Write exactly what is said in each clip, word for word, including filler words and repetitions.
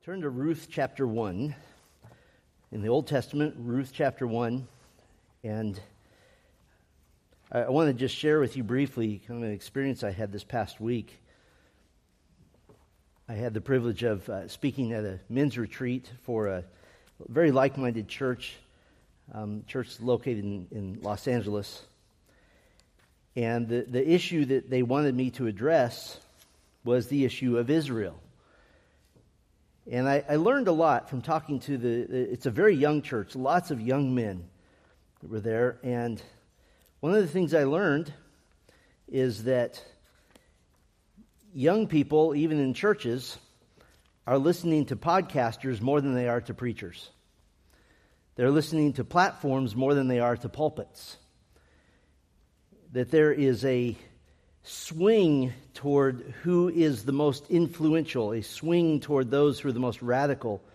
Turn to Ruth chapter one. In the Old Testament, Ruth chapter one. And I, I want to just share with you briefly kind of an experience I had this past week. I had the privilege of uh, speaking at a men's retreat for a very like-minded church, um, church located in, in Los Angeles. And the, the issue that they wanted me to address was the issue of Israel. And I, I learned a lot from talking to the, it's a very young church, lots of young men that were there. And one of the things I learned is that young people, even in churches, are listening to podcasters more than they are to preachers. They're listening to platforms more than they are to pulpits. That there is a swing toward who is the most influential, a swing toward those who are the most radical.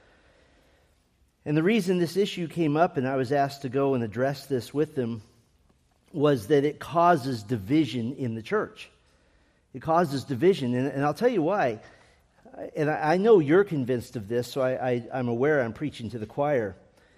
And the reason this issue came up, and I was asked to go and address this with them, was that it causes division in the church. It causes division, and, and I'll tell you why. And I, I know you're convinced of this, so I, I, I'm aware I'm preaching to the choir.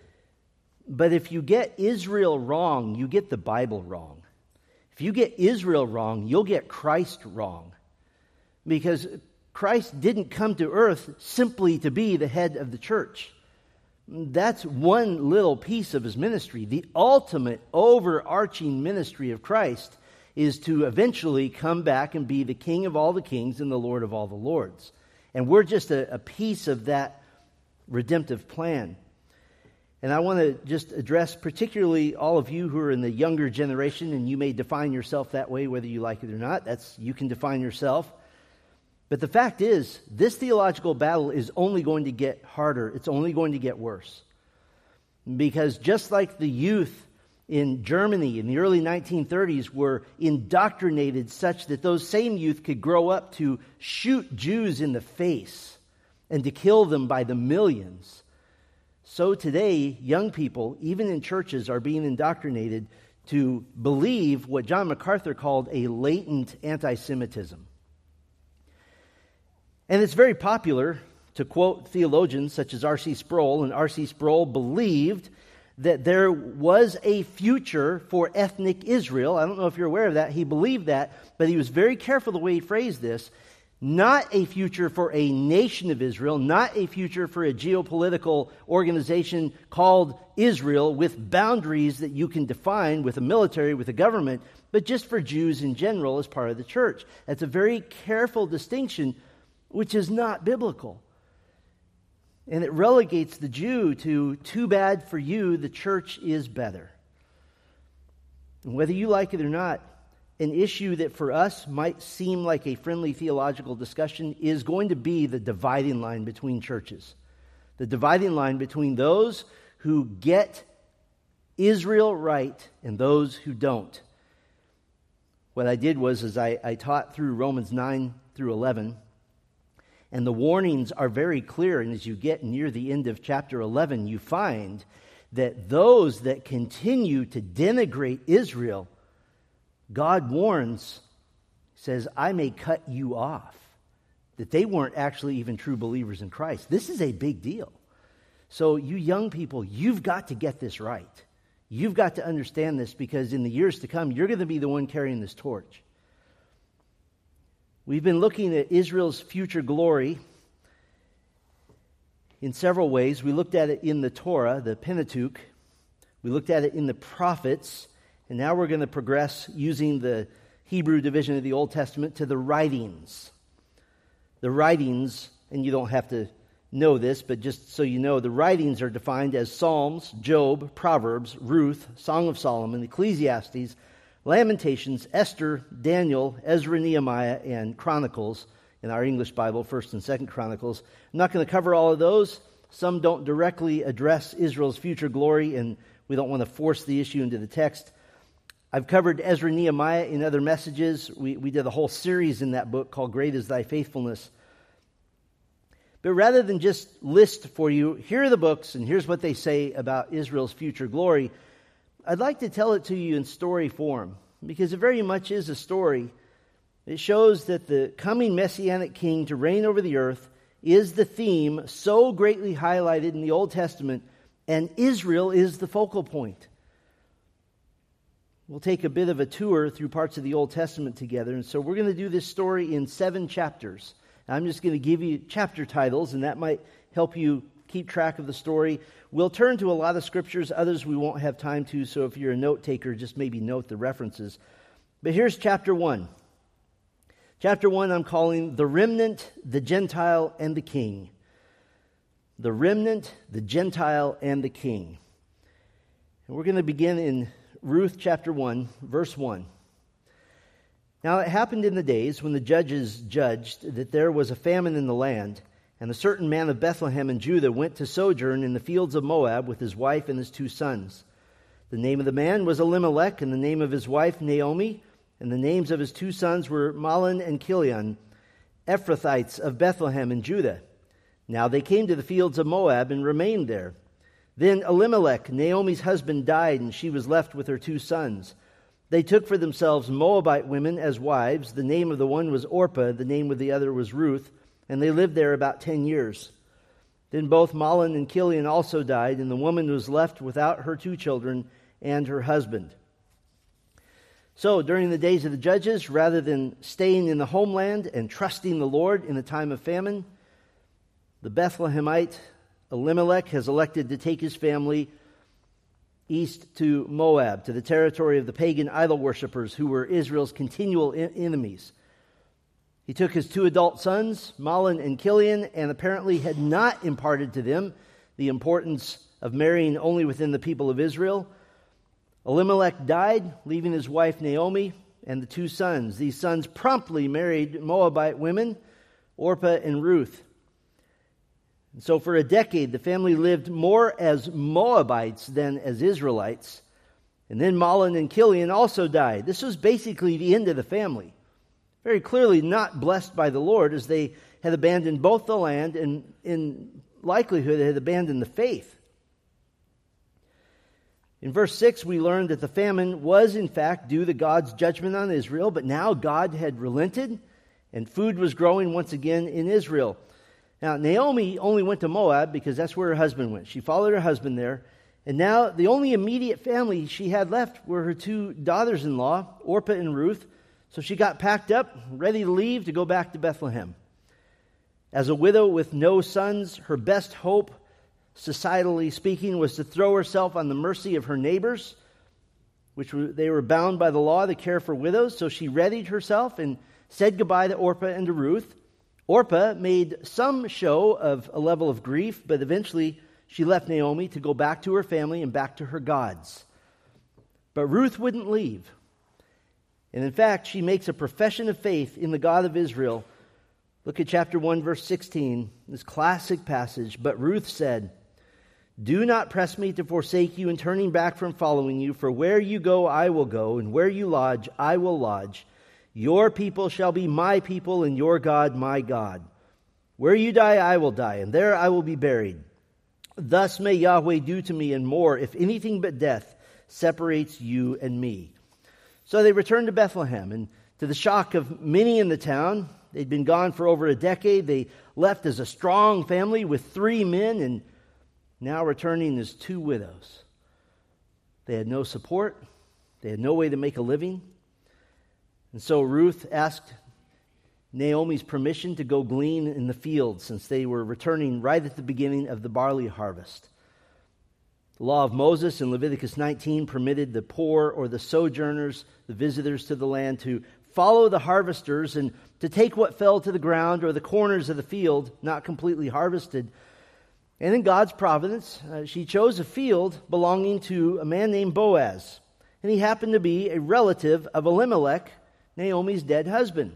But if you get Israel wrong, you get the Bible wrong. If you get Israel wrong, you'll get Christ wrong. Because Christ didn't come to earth simply to be the head of the church. That's one little piece of his ministry. The ultimate overarching ministry of Christ is to eventually come back and be the King of all the kings and the Lord of all the lords. And we're just a, a piece of that redemptive plan. And I want to just address particularly all of you who are in the younger generation, and you may define yourself that way whether you like it or not. That's you can define yourself. But the fact is, this theological battle is only going to get harder. It's only going to get worse. Because just like the youth in Germany in the early nineteen thirties were indoctrinated such that those same youth could grow up to shoot Jews in the face and to kill them by the millions, so today, young people, even in churches, are being indoctrinated to believe what John MacArthur called a latent anti-Semitism. And it's very popular to quote theologians such as R C Sproul, and R C Sproul believed that there was a future for ethnic Israel. I don't know if you're aware of that. He believed that, but he was very careful the way he phrased this. Not a future for a nation of Israel, not a future for a geopolitical organization called Israel with boundaries that you can define with a military, with a government, but just for Jews in general as part of the church. That's a very careful distinction, which is not biblical. And it relegates the Jew to, too bad for you, the church is better. And whether you like it or not, an issue that for us might seem like a friendly theological discussion is going to be the dividing line between churches. The dividing line between those who get Israel right and those who don't. What I did was is I, I taught through Romans nine through eleven, and the warnings are very clear. And as you get near the end of chapter eleven, you find that those that continue to denigrate Israel, God warns, says, I may cut you off. That they weren't actually even true believers in Christ. This is a big deal. So you young people, you've got to get this right. You've got to understand this, because in the years to come, you're going to be the one carrying this torch. We've been looking at Israel's future glory in several ways. We looked at it in the Torah, the Pentateuch. We looked at it in the prophets. And now we're going to progress using the Hebrew division of the Old Testament to the writings. The writings, and you don't have to know this, but just so you know, the writings are defined as Psalms, Job, Proverbs, Ruth, Song of Solomon, Ecclesiastes, Lamentations, Esther, Daniel, Ezra, Nehemiah, and Chronicles in our English Bible, First and Second Chronicles. I'm not going to cover all of those. Some don't directly address Israel's future glory, and we don't want to force the issue into the text. I've covered Ezra, Nehemiah in other messages. We, we did a whole series in that book called Great is Thy Faithfulness. But rather than just list for you, here are the books and here's what they say about Israel's future glory, I'd like to tell it to you in story form, because it very much is a story. It shows that the coming Messianic king to reign over the earth is the theme so greatly highlighted in the Old Testament, and Israel is the focal point. We'll take a bit of a tour through parts of the Old Testament together, and so we're going to do this story in seven chapters. I'm just going to give you chapter titles, and that might help you keep track of the story. We'll turn to a lot of scriptures, others we won't have time to, so if you're a note taker, just maybe note the references. But here's chapter one. Chapter one I'm calling The Remnant, the Gentile, and the King. The Remnant, the Gentile, and the King. And we're going to begin in Ruth chapter one, verse one. Now it happened in the days when the judges judged that there was a famine in the land, and a certain man of Bethlehem in Judah went to sojourn in the fields of Moab with his wife and his two sons. The name of the man was Elimelech, and the name of his wife Naomi, and the names of his two sons were Mahlon and Chilion, Ephrathites of Bethlehem in Judah. Now they came to the fields of Moab and remained there. Then Elimelech, Naomi's husband, died, and she was left with her two sons. They took for themselves Moabite women as wives. The name of the one was Orpah, the name of the other was Ruth, and they lived there about ten years. Then both Mahlon and Chilion also died, and the woman was left without her two children and her husband. So during the days of the judges, rather than staying in the homeland and trusting the Lord in the time of famine, the Bethlehemite Elimelech has elected to take his family east to Moab, to the territory of the pagan idol worshippers who were Israel's continual en- enemies. He took his two adult sons, Mahlon and Chilion, and apparently had not imparted to them the importance of marrying only within the people of Israel. Elimelech died, leaving his wife Naomi and the two sons. These sons promptly married Moabite women, Orpah and Ruth. And so for a decade, the family lived more as Moabites than as Israelites. And then Mahlon and Chilion also died. This was basically the end of the family. Very clearly not blessed by the Lord, as they had abandoned both the land and in likelihood had abandoned the faith. In verse six, we learned that the famine was in fact due to God's judgment on Israel, but now God had relented and food was growing once again in Israel. Now, Naomi only went to Moab because that's where her husband went. She followed her husband there. And now the only immediate family she had left were her two daughters-in-law, Orpah and Ruth. So she got packed up, ready to leave to go back to Bethlehem. As a widow with no sons, her best hope, societally speaking, was to throw herself on the mercy of her neighbors, which were, they were bound by the law to care for widows. So she readied herself and said goodbye to Orpah and to Ruth. Orpah made some show of a level of grief, but eventually she left Naomi to go back to her family and back to her gods. But Ruth wouldn't leave. And in fact, she makes a profession of faith in the God of Israel. Look at chapter one, verse sixteen, this classic passage. But Ruth said, "Do not press me to forsake you in turning back from following you, for where you go I will go, and where you lodge I will lodge. Your people shall be my people, and your God my God. Where you die, I will die, and there I will be buried. Thus may Yahweh do to me and more, if anything but death separates you and me." So they returned to Bethlehem, and to the shock of many in the town, they'd been gone for over a decade. They left as a strong family with three men, and now returning as two widows. They had no support. They had no way to make a living. And so Ruth asked Naomi's permission to go glean in the field, since they were returning right at the beginning of the barley harvest. The law of Moses in Leviticus nineteen permitted the poor or the sojourners, the visitors to the land, to follow the harvesters and to take what fell to the ground or the corners of the field, not completely harvested. And in God's providence, uh, she chose a field belonging to a man named Boaz. And he happened to be a relative of Elimelech, Naomi's dead husband.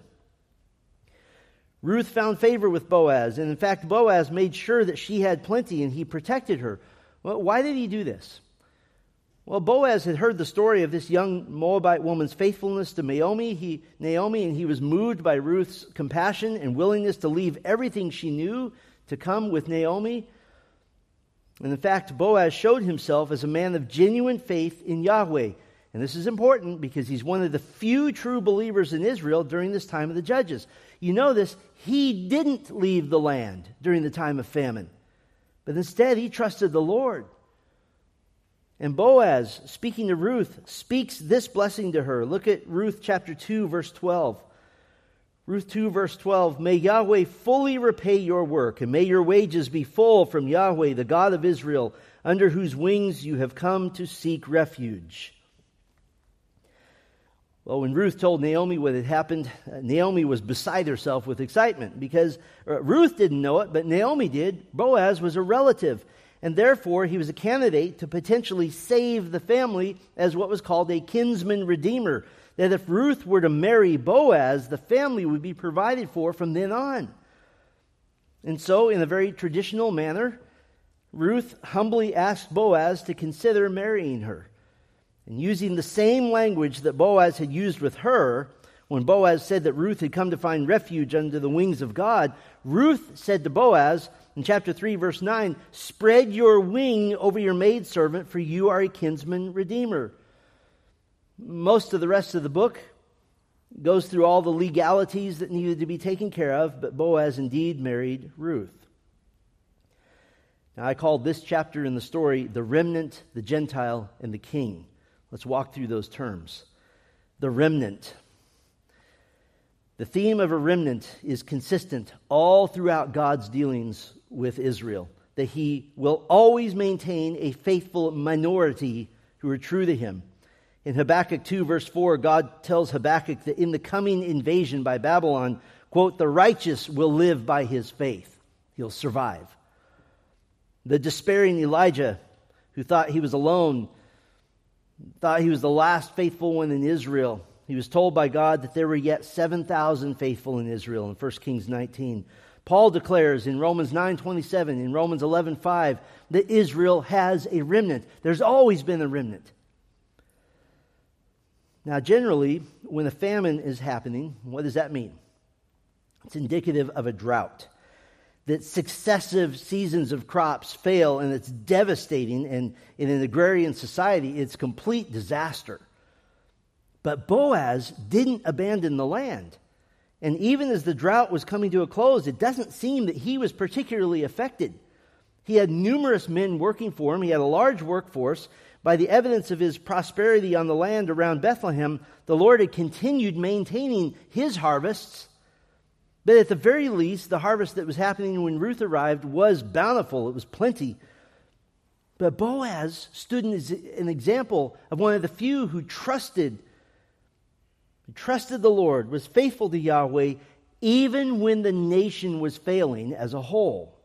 Ruth found favor with Boaz, and in fact, Boaz made sure that she had plenty, and he protected her. Well, why did he do this? Well, Boaz had heard the story of this young Moabite woman's faithfulness to Naomi, he, Naomi, and he was moved by Ruth's compassion and willingness to leave everything she knew to come with Naomi. And in fact, Boaz showed himself as a man of genuine faith in Yahweh. And this is important because he's one of the few true believers in Israel during this time of the judges. You know this, he didn't leave the land during the time of famine, but instead he trusted the Lord. And Boaz, speaking to Ruth, speaks this blessing to her. Look at Ruth chapter two, verse twelve. Ruth two, verse twelve, "May Yahweh fully repay your work, and may your wages be full from Yahweh, the God of Israel, under whose wings you have come to seek refuge." Well, when Ruth told Naomi what had happened, uh, Naomi was beside herself with excitement because uh, Ruth didn't know it, but Naomi did. Boaz was a relative, and therefore he was a candidate to potentially save the family as what was called a kinsman redeemer. That if Ruth were to marry Boaz, the family would be provided for from then on. And so, in a very traditional manner, Ruth humbly asked Boaz to consider marrying her. And using the same language that Boaz had used with her, when Boaz said that Ruth had come to find refuge under the wings of God, Ruth said to Boaz in chapter three, verse nine, "Spread your wing over your maidservant, for you are a kinsman redeemer." Most of the rest of the book goes through all the legalities that needed to be taken care of, but Boaz indeed married Ruth. Now, I called this chapter in the story the remnant, the Gentile, and the king. Let's walk through those terms. The remnant. The theme of a remnant is consistent all throughout God's dealings with Israel, that he will always maintain a faithful minority who are true to him. In Habakkuk two, verse four, God tells Habakkuk that in the coming invasion by Babylon, quote, "the righteous will live by his faith." He'll survive. The despairing Elijah, who thought he was alone, thought he was the last faithful one in Israel. He was told by God that there were yet seven thousand faithful in Israel in First Kings nineteen. Paul declares in Romans nine twenty-seven, in Romans eleven five, that Israel has a remnant. There's always been a remnant. Now, generally, when a famine is happening, what does that mean? It's indicative of a drought. That successive seasons of crops fail, and it's devastating, and in an agrarian society, it's complete disaster. But Boaz didn't abandon the land. And even as the drought was coming to a close, it doesn't seem that he was particularly affected. He had numerous men working for him. He had a large workforce. By the evidence of his prosperity on the land around Bethlehem, the Lord had continued maintaining his harvests. But at the very least, the harvest that was happening when Ruth arrived was bountiful. It was plenty. But Boaz stood as an example of one of the few who trusted, who trusted the Lord, was faithful to Yahweh, even when the nation was failing as a whole.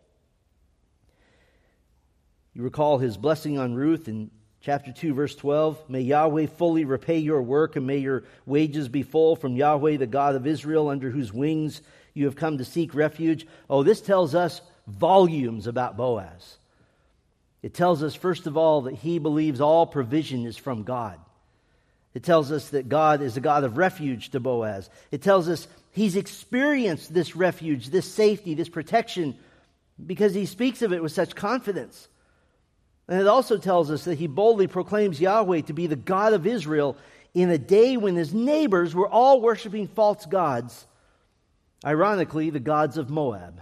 You recall his blessing on Ruth in chapter two, verse twelve, "May Yahweh fully repay your work, and may your wages be full from Yahweh, the God of Israel, under whose wings you have come to seek refuge." Oh, this tells us volumes about Boaz. It tells us, first of all, that he believes all provision is from God. It tells us that God is a God of refuge to Boaz. It tells us he's experienced this refuge, this safety, this protection, because he speaks of it with such confidence. And it also tells us that he boldly proclaims Yahweh to be the God of Israel in a day when his neighbors were all worshiping false gods, ironically, the gods of Moab.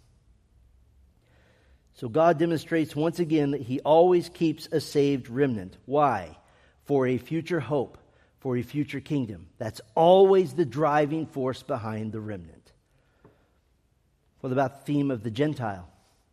So God demonstrates once again that he always keeps a saved remnant. Why? For a future hope, for a future kingdom. That's always the driving force behind the remnant. What about the theme of the Gentile?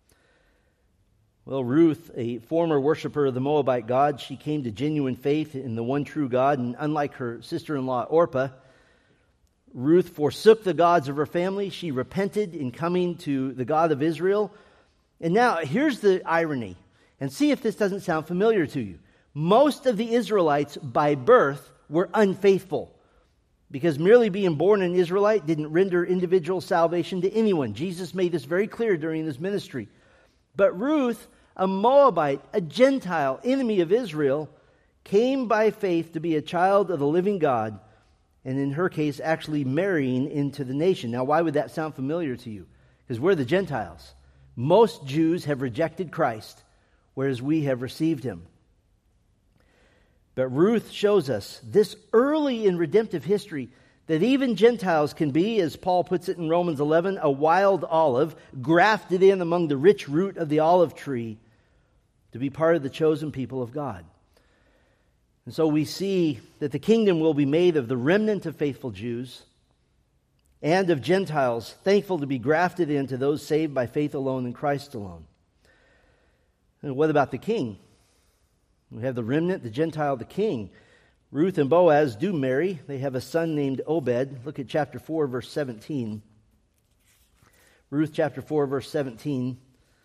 Well, Ruth, a former worshiper of the Moabite god, she came to genuine faith in the one true God, and unlike her sister-in-law Orpah, Ruth forsook the gods of her family. She repented in coming to the God of Israel. And now, here's the irony, and see if this doesn't sound familiar to you. Most of the Israelites by birth were unfaithful, because merely being born an Israelite didn't render individual salvation to anyone. Jesus made this very clear during his ministry. But Ruth, a Moabite, a Gentile, enemy of Israel, came by faith to be a child of the living God, and in her case, actually marrying into the nation. Now, why would that sound familiar to you? Because we're the Gentiles. Most Jews have rejected Christ, whereas we have received him. But Ruth shows us this early in redemptive history that even Gentiles can be, as Paul puts it in Romans eleven, a wild olive grafted in among the rich root of the olive tree to be part of the chosen people of God. And so we see that the kingdom will be made of the remnant of faithful Jews and of Gentiles, thankful to be grafted into those saved by faith alone in Christ alone. And what about the king? We have the remnant, the Gentile, the king. Ruth and Boaz do marry. They have a son named Obed. Look at chapter four, verse seventeen. Ruth chapter four, verse seventeen.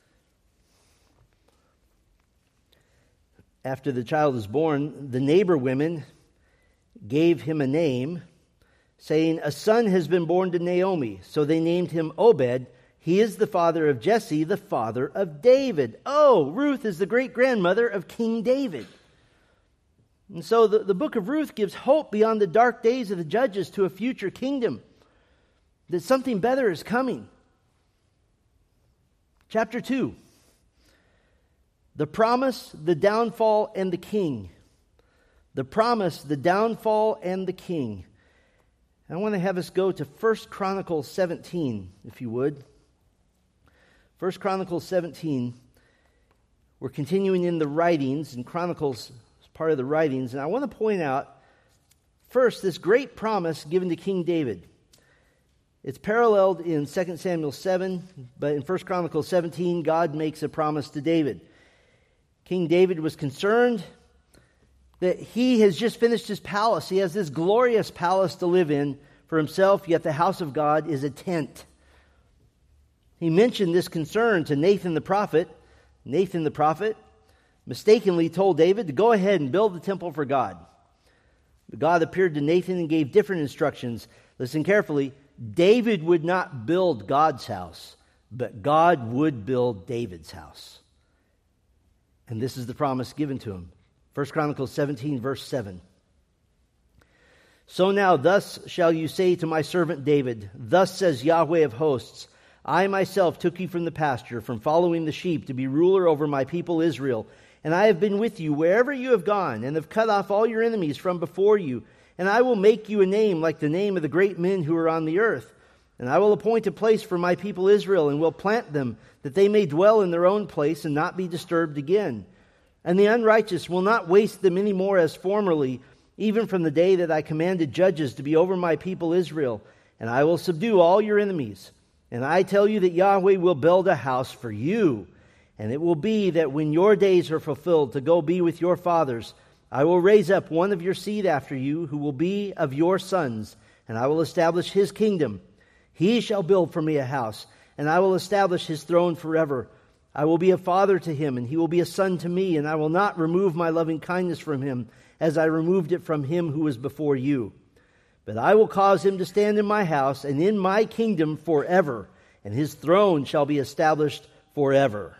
After the child is born, the neighbor women gave him a name, saying, "A son has been born to Naomi." So they named him Obed. He is the father of Jesse, the father of David. Oh, Ruth is the great-grandmother of King David. And so the, the book of Ruth gives hope beyond the dark days of the judges to a future kingdom, that something better is coming. Chapter two. The promise, the downfall, and the king. The promise, the downfall, and the king. I want to have us go to First Chronicles seventeen, if you would. First Chronicles seventeen. We're continuing in the writings, and Chronicles is part of the writings. And I want to point out, first, this great promise given to King David. It's paralleled in Second Samuel seven, but in First Chronicles seventeen, God makes a promise to David. King David was concerned that he has just finished his palace. He has this glorious palace to live in for himself, yet the house of God is a tent. He mentioned this concern to Nathan the prophet. Nathan the prophet mistakenly told David to go ahead and build the temple for God. But God appeared to Nathan and gave different instructions. Listen carefully. David would not build God's house, but God would build David's house. And this is the promise given to him. First Chronicles seventeen, verse seven. "So now thus shall you say to my servant David, thus says Yahweh of hosts, I myself took you from the pasture, from following the sheep, to be ruler over my people Israel. And I have been with you wherever you have gone, and have cut off all your enemies from before you. And I will make you a name like the name of the great men who are on the earth. And I will appoint a place for my people Israel, and will plant them, that they may dwell in their own place and not be disturbed again. And the unrighteous will not waste them any more as formerly, even from the day that I commanded judges to be over my people Israel. And I will subdue all your enemies. And I tell you that Yahweh will build a house for you. And it will be that when your days are fulfilled to go be with your fathers, I will raise up one of your seed after you, who will be of your sons, and I will establish his kingdom. He shall build for me a house, and I will establish his throne forever. I will be a father to him, and he will be a son to me, and I will not remove my loving kindness from him, as I removed it from him who was before you. But I will cause him to stand in my house and in my kingdom forever, and his throne shall be established forever."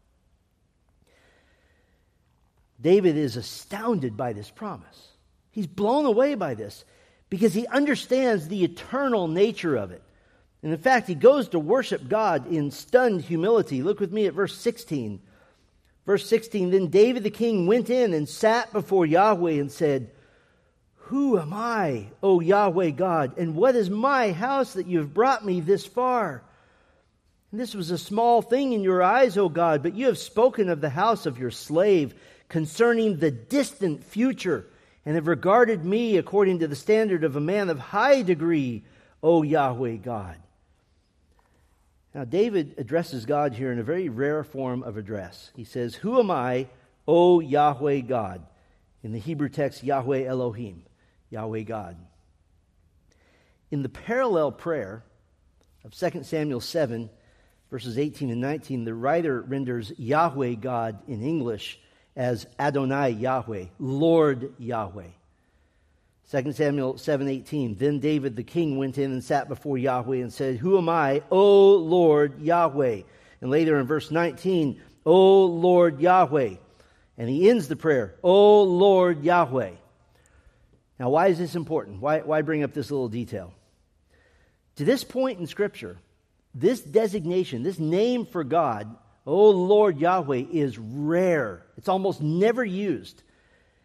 David is astounded by this promise. He's blown away by this because he understands the eternal nature of it. And in fact, he goes to worship God in stunned humility. Look with me at verse sixteen. Verse sixteen, "Then David the king went in and sat before Yahweh and said, Who am I, O Yahweh God, and what is my house that you have brought me this far? And this was a small thing in your eyes, O God, but you have spoken of the house of your slave concerning the distant future, and have regarded me according to the standard of a man of high degree, O Yahweh God." Now, David addresses God here in a very rare form of address. He says, "Who am I, O Yahweh God?" In the Hebrew text, Yahweh Elohim, Yahweh God. In the parallel prayer of Second Samuel seven, verses eighteen and nineteen, the writer renders Yahweh God in English as Adonai Yahweh, Lord Yahweh. Second Samuel seven eighteen, "Then David the king went in and sat before Yahweh and said, Who am I, O Lord Yahweh? And later in verse nineteen, O Lord Yahweh. And he ends the prayer, O Lord Yahweh. Now, why is this important? Why, why bring up this little detail? To this point in Scripture, this designation, this name for God, O Lord Yahweh, is rare. It's almost never used.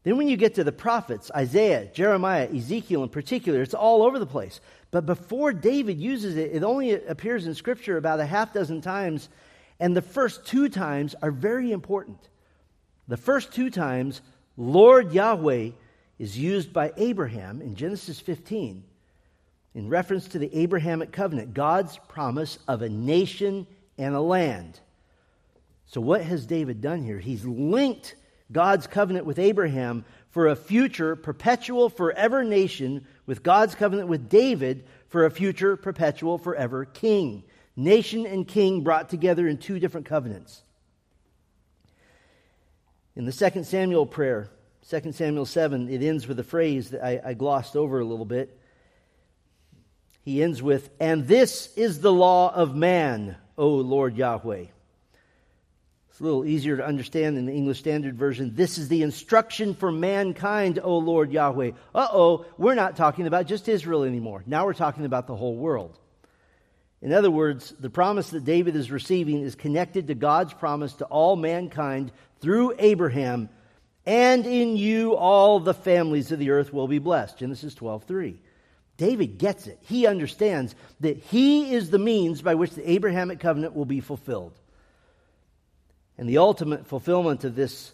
Then when you get to the prophets, Isaiah, Jeremiah, Ezekiel in particular, it's all over the place. But before David uses it, it only appears in Scripture about a half dozen times, and the first two times are very important. The first two times, Lord Yahweh is used by Abraham in Genesis fifteen in reference to the Abrahamic covenant, God's promise of a nation and a land. So what has David done here? He's linked God's covenant with Abraham for a future, perpetual, forever nation with God's covenant with David for a future, perpetual, forever king. Nation and king brought together in two different covenants. In the Second Samuel prayer, Second Samuel seven, it ends with a phrase that I, I glossed over a little bit. He ends with, "And this is the law of man, O Lord Yahweh." It's a little easier to understand in the English Standard Version. "This is the instruction for mankind, O Lord Yahweh." Uh-oh, we're not talking about just Israel anymore. Now we're talking about the whole world. In other words, the promise that David is receiving is connected to God's promise to all mankind through Abraham, "And in you all the families of the earth will be blessed." Genesis twelve three. David gets it. He understands that he is the means by which the Abrahamic covenant will be fulfilled. And the ultimate fulfillment of this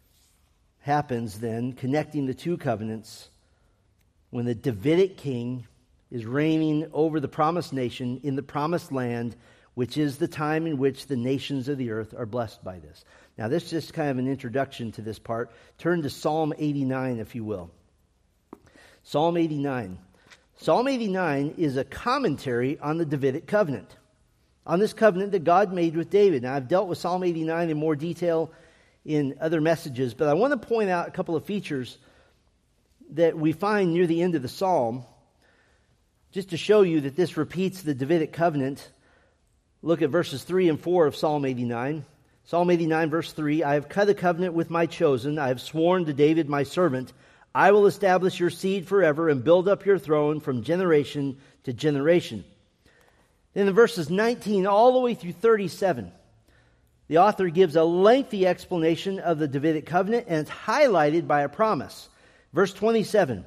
happens then, connecting the two covenants, when the Davidic king is reigning over the promised nation in the promised land, which is the time in which the nations of the earth are blessed by this. Now, this is just kind of an introduction to this part. Turn to Psalm eighty-nine, if you will. Psalm eighty-nine. Psalm eighty-nine is a commentary on the Davidic covenant, on this covenant that God made with David. Now, I've dealt with Psalm eighty-nine in more detail in other messages, but I want to point out a couple of features that we find near the end of the psalm, just to show you that this repeats the Davidic covenant. Look at verses three and four of Psalm eighty-nine. Psalm eighty-nine, verse three, "I have cut a covenant with my chosen. I have sworn to David my servant. I will establish your seed forever and build up your throne from generation to generation." Then in verses nineteen all the way through thirty-seven, the author gives a lengthy explanation of the Davidic covenant, and it's highlighted by a promise. Verse twenty-seven,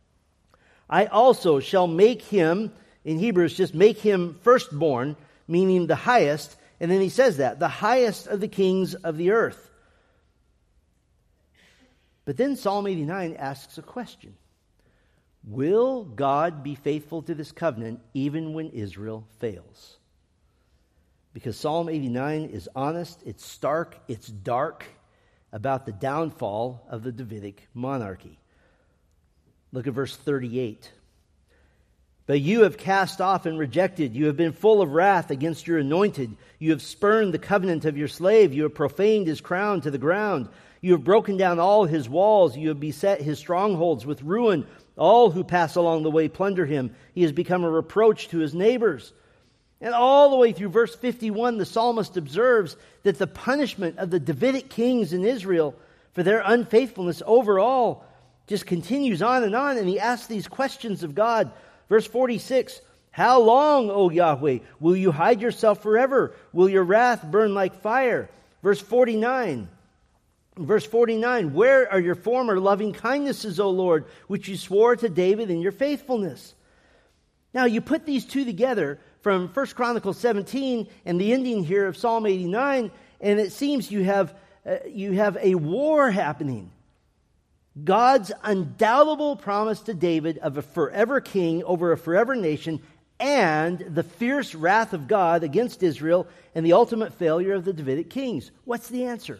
"I also shall make him," in Hebrews, just make him firstborn, meaning the highest. And then he says that, "the highest of the kings of the earth." But then Psalm eighty-nine asks a question. Will God be faithful to this covenant even when Israel fails? Because Psalm eighty-nine is honest, it's stark, it's dark about the downfall of the Davidic monarchy. Look at verse thirty-eight. "But you have cast off and rejected. You have been full of wrath against your anointed. You have spurned the covenant of your slave. You have profaned his crown to the ground. You have broken down all his walls. You have beset his strongholds with ruin. All who pass along the way plunder him. He has become a reproach to his neighbors." And all the way through verse fifty-one, the psalmist observes that the punishment of the Davidic kings in Israel for their unfaithfulness overall just continues on and on. And he asks these questions of God. Verse forty-six, "How long, O Yahweh, will you hide yourself forever? Will your wrath burn like fire?" Verse forty-nine, Verse forty-nine, "Where are your former loving kindnesses, O Lord, which you swore to David in your faithfulness?" Now you put these two together from First Chronicles seventeen and the ending here of Psalm eighty-nine, and it seems you have uh, you have a war happening. God's undoubtable promise to David of a forever king over a forever nation, and the fierce wrath of God against Israel and the ultimate failure of the Davidic kings. What's the answer?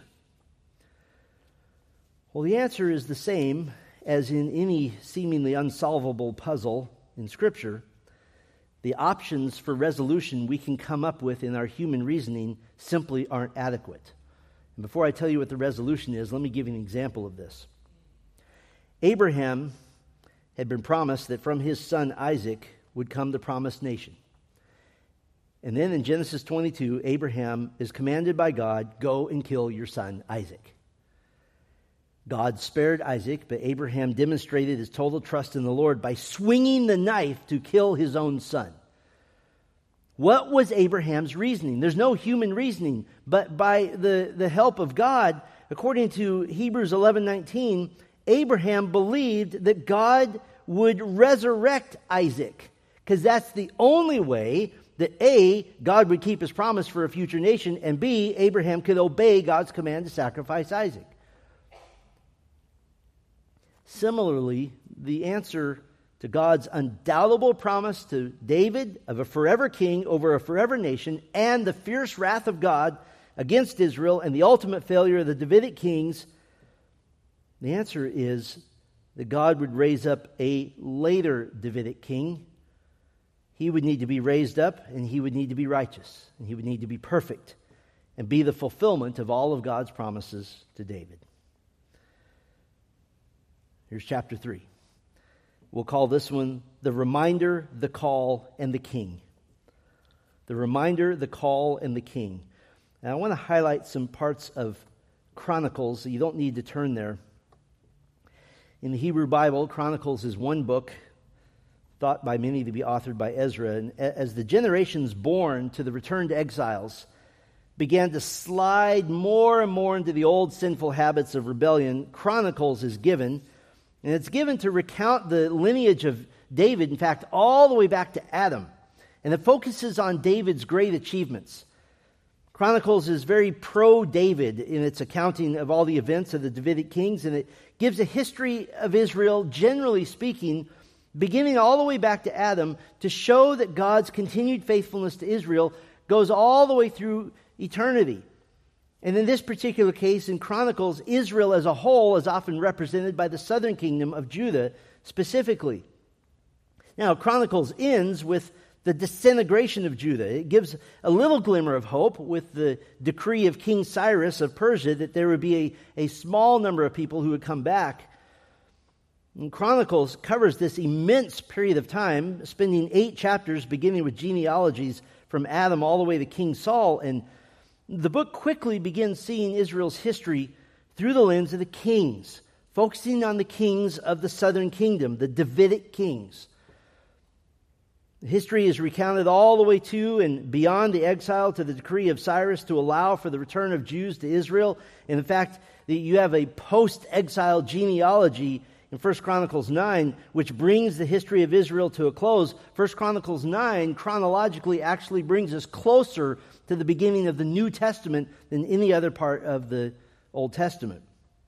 Well, the answer is the same as in any seemingly unsolvable puzzle in Scripture. The options for resolution we can come up with in our human reasoning simply aren't adequate. And before I tell you what the resolution is, let me give you an example of this. Abraham had been promised that from his son Isaac would come the promised nation. And then in Genesis twenty-two, Abraham is commanded by God, "Go and kill your son Isaac." God spared Isaac, but Abraham demonstrated his total trust in the Lord by swinging the knife to kill his own son. What was Abraham's reasoning? There's no human reasoning, but by the, the help of God, according to Hebrews eleven nineteen, Abraham believed that God would resurrect Isaac, because that's the only way that A, God would keep his promise for a future nation, and B, Abraham could obey God's command to sacrifice Isaac. Similarly, the answer to God's undoubtable promise to David of a forever king over a forever nation, and the fierce wrath of God against Israel and the ultimate failure of the Davidic kings, the answer is that God would raise up a later Davidic king. He would need to be raised up, and he would need to be righteous, and he would need to be perfect and be the fulfillment of all of God's promises to David. Here's chapter three. We'll call this one the reminder, the call, and the king. The reminder, the call, and the king. Now I want to highlight some parts of Chronicles. You don't need to turn there. In the Hebrew Bible, Chronicles is one book thought by many to be authored by Ezra. And as the generations born to the returned exiles began to slide more and more into the old sinful habits of rebellion, Chronicles is given. And it's given to recount the lineage of David, in fact, all the way back to Adam. And it focuses on David's great achievements. Chronicles is very pro-David in its accounting of all the events of the Davidic kings, and it gives a history of Israel, generally speaking, beginning all the way back to Adam, to show that God's continued faithfulness to Israel goes all the way through eternity. And in this particular case, in Chronicles, Israel as a whole is often represented by the southern kingdom of Judah specifically. Now, Chronicles ends with the disintegration of Judah. It gives a little glimmer of hope with the decree of King Cyrus of Persia that there would be a, a small number of people who would come back. And Chronicles covers this immense period of time, spending eight chapters beginning with genealogies from Adam all the way to King Saul. And the book quickly begins seeing Israel's history through the lens of the kings, focusing on the kings of the southern kingdom, the Davidic kings. History is recounted all the way to and beyond the exile to the decree of Cyrus to allow for the return of Jews to Israel. And in fact, you have a post-exile genealogy in First Chronicles nine, which brings the history of Israel to a close. First Chronicles nine chronologically actually brings us closer to the beginning of the New Testament than any other part of the Old Testament.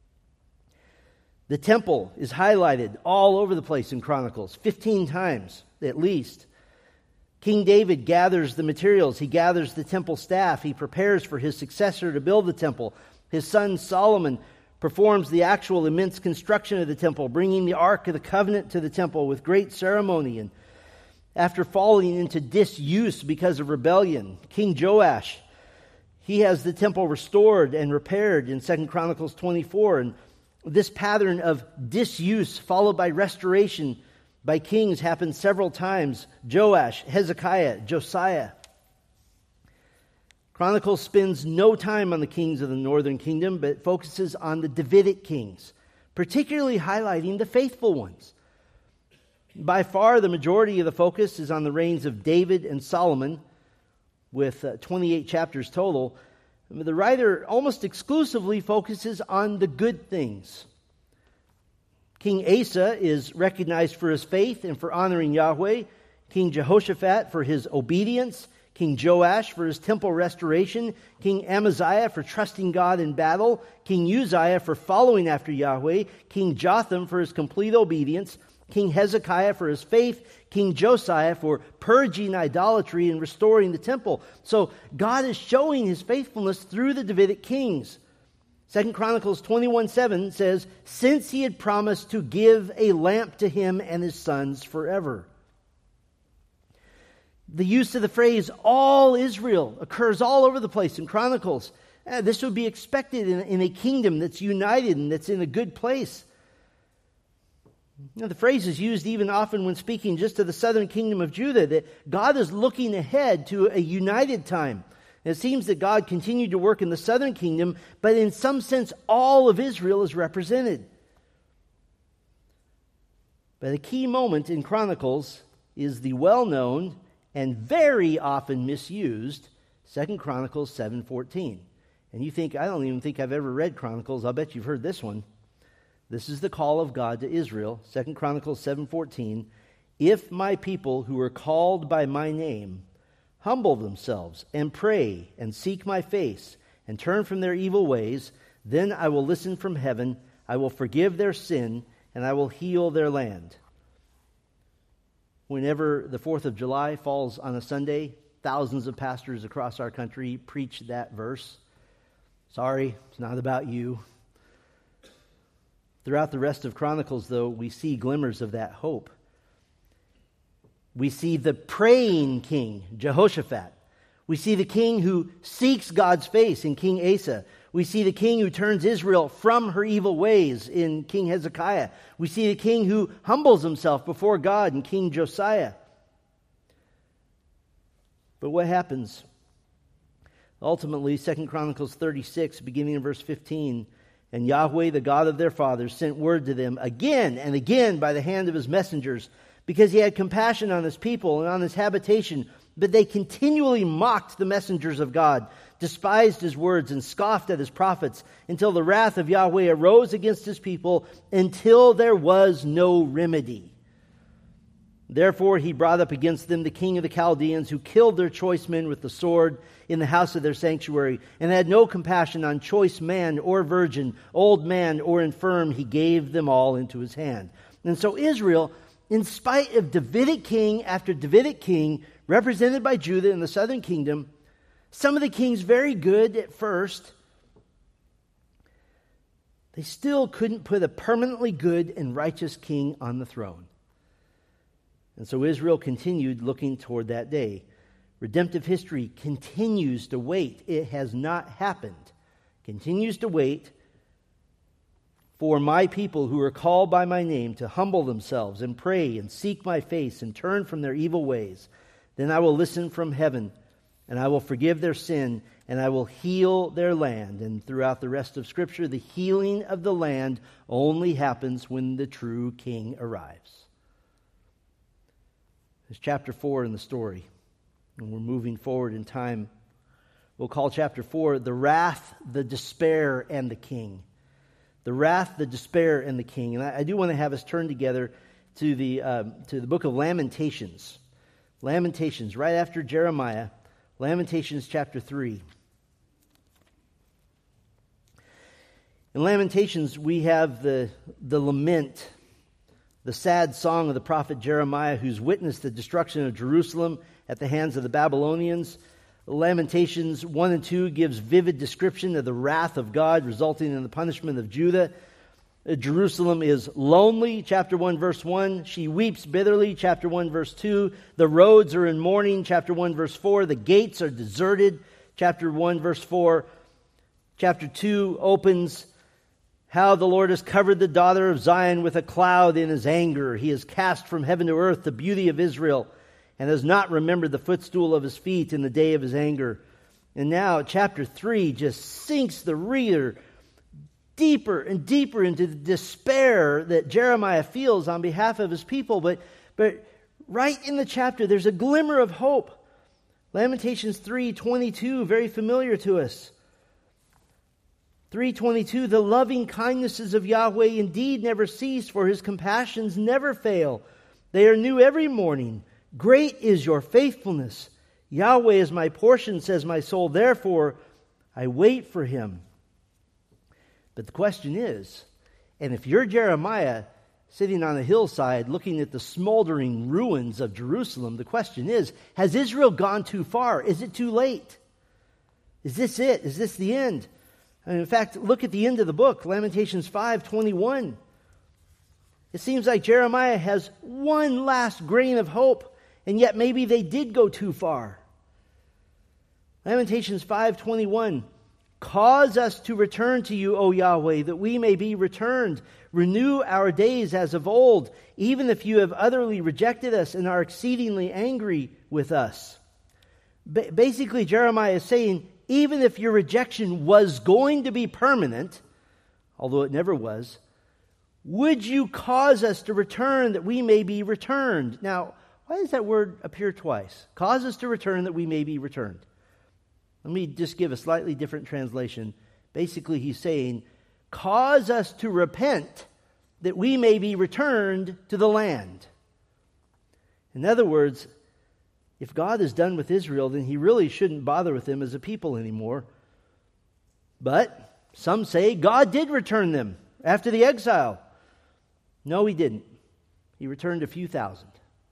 The temple is highlighted all over the place in Chronicles, fifteen times at least. King David gathers the materials. He gathers the temple staff. He prepares for his successor to build the temple. His son Solomon performs the actual immense construction of the temple, bringing the Ark of the Covenant to the temple with great ceremony. And after falling into disuse because of rebellion, King Joash, he has the temple restored and repaired in Second Chronicles twenty-four. And this pattern of disuse followed by restoration by kings happened several times. Joash, Hezekiah, Josiah. Chronicles spends no time on the kings of the northern kingdom, but focuses on the Davidic kings, particularly highlighting the faithful ones. By far, the majority of the focus is on the reigns of David and Solomon, with uh, twenty-eight chapters total. The writer almost exclusively focuses on the good things. King Asa is recognized for his faith and for honoring Yahweh. King Jehoshaphat for his obedience. King Joash for his temple restoration. King Amaziah for trusting God in battle. King Uzziah for following after Yahweh. King Jotham for his complete obedience. King Hezekiah for his faith. King Josiah for purging idolatry and restoring the temple. So God is showing his faithfulness through the Davidic kings. Second Chronicles twenty-one seven says, since he had promised to give a lamp to him and his sons forever. The use of the phrase all Israel occurs all over the place in Chronicles. Uh, this would be expected in, in a kingdom that's united and that's in a good place. You know, the phrase is used even often when speaking just to the southern kingdom of Judah, that God is looking ahead to a united time. It seems that God continued to work in the southern kingdom, but in some sense, all of Israel is represented. But a key moment in Chronicles is the well-known and very often misused Second Chronicles seven fourteen. And you think, I don't even think I've ever read Chronicles. I'll bet you've heard this one. This is the call of God to Israel, Second Chronicles seven fourteen. If my people who are called by my name humble themselves and pray and seek my face and turn from their evil ways, then I will listen from heaven, I will forgive their sin, and I will heal their land. Whenever the fourth of July falls on a Sunday, thousands of pastors across our country preach that verse. Sorry, it's not about you. Throughout the rest of Chronicles, though, we see glimmers of that hope. We see the praying king, Jehoshaphat. We see the king who seeks God's face in King Asa. We see the king who turns Israel from her evil ways in King Hezekiah. We see the king who humbles himself before God in King Josiah. But what happens? Ultimately, Second Chronicles thirty-six, beginning in verse fifteen, and Yahweh, the God of their fathers, sent word to them again and again by the hand of his messengers, because he had compassion on his people and on his habitation. But they continually mocked the messengers of God, despised his words, and scoffed at his prophets, until the wrath of Yahweh arose against his people, until there was no remedy. Therefore he brought up against them the king of the Chaldeans, who killed their choice men with the sword in the house of their sanctuary, and had no compassion on choice man or virgin, old man or infirm. He gave them all into his hand. And so Israel, in spite of Davidic king after Davidic king, represented by Judah in the southern kingdom, some of the kings very good at first, they still couldn't put a permanently good and righteous king on the throne. And so Israel continued looking toward that day. Redemptive history continues to wait. It has not happened. Continues to wait for my people who are called by my name to humble themselves and pray and seek my face and turn from their evil ways. Then I will listen from heaven, and I will forgive their sin, and I will heal their land. And throughout the rest of Scripture, the healing of the land only happens when the true king arrives. There's chapter four in the story, and we're moving forward in time. We'll call chapter four the wrath, the despair, and the king. The wrath, the despair, and the king. And I, I do want to have us turn together to the uh, to the book of Lamentations. Lamentations, right after Jeremiah, Lamentations chapter three. In Lamentations, we have the, the lament, the sad song of the prophet Jeremiah, who's witnessed the destruction of Jerusalem at the hands of the Babylonians. Lamentations one and two gives vivid description of the wrath of God resulting in the punishment of Judah. Jerusalem is lonely, chapter one, verse one. She weeps bitterly, chapter one, verse two. The roads are in mourning, chapter one, verse four. The gates are deserted, chapter one, verse four. Chapter two opens, how the Lord has covered the daughter of Zion with a cloud in his anger. He has cast from heaven to earth the beauty of Israel, and has not remembered the footstool of his feet in the day of his anger. And now chapter three just sinks the reader deeper and deeper into the despair that Jeremiah feels on behalf of his people. But, but right in the chapter, there's a glimmer of hope. Lamentations three twenty-two, very familiar to us. three twenty-two, the loving kindnesses of Yahweh indeed never cease, for his compassions never fail. They are new every morning. Great is your faithfulness. Yahweh is my portion, says my soul. Therefore, I wait for him. But the question is, and if you're Jeremiah sitting on a hillside looking at the smoldering ruins of Jerusalem, the question is, has Israel gone too far? Is it too late? Is this it? Is this the end? And in fact, look at the end of the book, Lamentations five twenty-one. It seems like Jeremiah has one last grain of hope, and yet maybe they did go too far. Lamentations five twenty-one. Cause us to return to you, O Yahweh, that we may be returned. Renew our days as of old, even if you have utterly rejected us and are exceedingly angry with us. Ba- basically, Jeremiah is saying, even if your rejection was going to be permanent, although it never was, would you cause us to return that we may be returned? Now, why does that word appear twice? Cause us to return that we may be returned. Let me just give a slightly different translation. Basically, he's saying, cause us to repent that we may be returned to the land. In other words, if God is done with Israel, then he really shouldn't bother with them as a people anymore. But some say God did return them after the exile. No, he didn't. He returned a few thousand.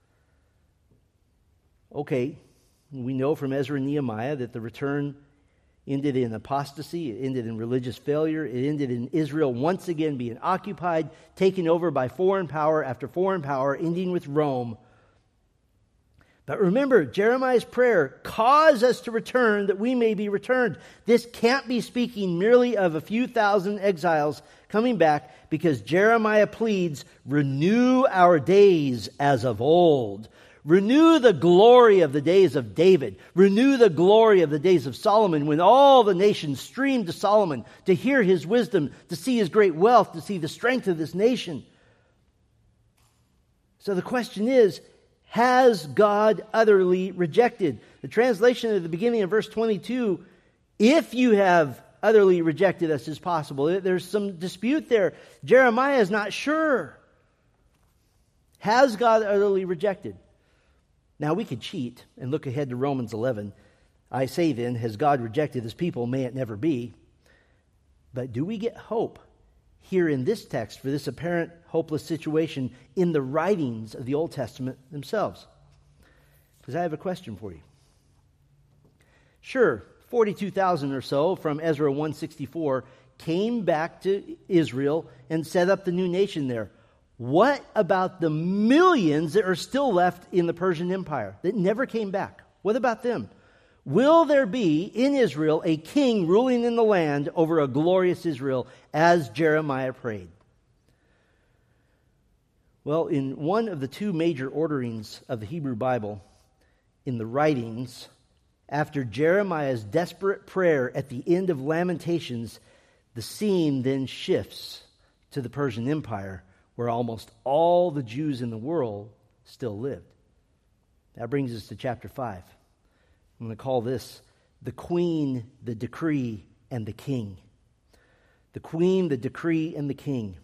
Okay, we know from Ezra and Nehemiah that the return ended in apostasy, it ended in religious failure, it ended in Israel once again being occupied, taken over by foreign power after foreign power, ending with Rome. But remember, Jeremiah's prayer, cause us to return that we may be returned. This can't be speaking merely of a few thousand exiles coming back, because Jeremiah pleads, renew our days as of old. Renew the glory of the days of David. Renew the glory of the days of Solomon, when all the nations streamed to Solomon to hear his wisdom, to see his great wealth, to see the strength of this nation. So the question is, has God utterly rejected? The translation at the beginning of verse twenty-two, if you have utterly rejected us, is possible. There's some dispute there. Jeremiah is not sure. Has God utterly rejected? Now we could cheat and look ahead to Romans eleven. I say then, has God rejected his people? May it never be. But do we get hope here in this text for this apparent hopeless situation in the writings of the Old Testament themselves? Because I have a question for you. Sure, forty-two thousand or so from Ezra one sixty-four came back to Israel and set up the new nation there. What about the millions that are still left in the Persian Empire that never came back? What about them? Will there be in Israel a king ruling in the land over a glorious Israel, as Jeremiah prayed? Well, in one of the two major orderings of the Hebrew Bible, in the writings, after Jeremiah's desperate prayer at the end of Lamentations, the scene then shifts to the Persian Empire, where almost all the Jews in the world still lived. That brings us to chapter five. I'm going to call this the Queen, the Decree, and the King. The Queen, the Decree, and the King.